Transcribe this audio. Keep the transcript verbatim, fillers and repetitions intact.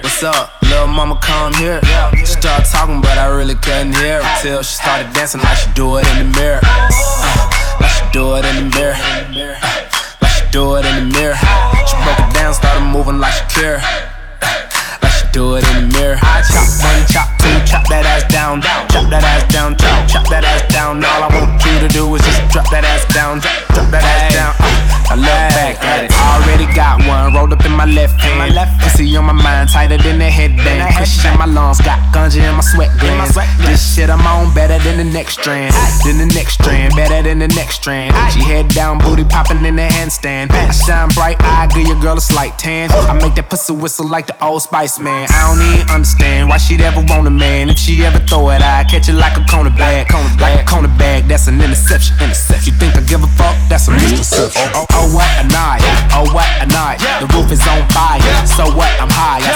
What's up? Little mama come here. She started talking but I really couldn't hear her till she started dancing like she do it in the mirror. uh, Like she do it in the mirror. uh, Like she do it in the mirror. She broke it down, started moving like Shakira. Like she do it in the mirror. I chop one, chop two, chop that ass down, down. Chop that ass down, chop, chop that ass down. All I want you to do is just drop that ass down, drop, drop that ass down. uh, I look back at it. Already got one rolled up in my left hand. Pussy on my mind, tighter than the headband. Cushion in my lungs, got ganja in my sweat glands. This shit I'm on better than the next strand. Than the next strand, better than the next strand. She head down, booty popping in the handstand. I shine bright, I give your girl a slight tan. I make that pussy whistle like the Old Spice man. I don't even understand why she'd ever want a man. If she ever throw it, I catch it like a corner bag. Like a corner bag, that's an interception. Interception. You think I give a fuck? That's a misconception. Oh, oh, oh, what a night. Oh, what a night. The roof is on fire. So what? I'm high. I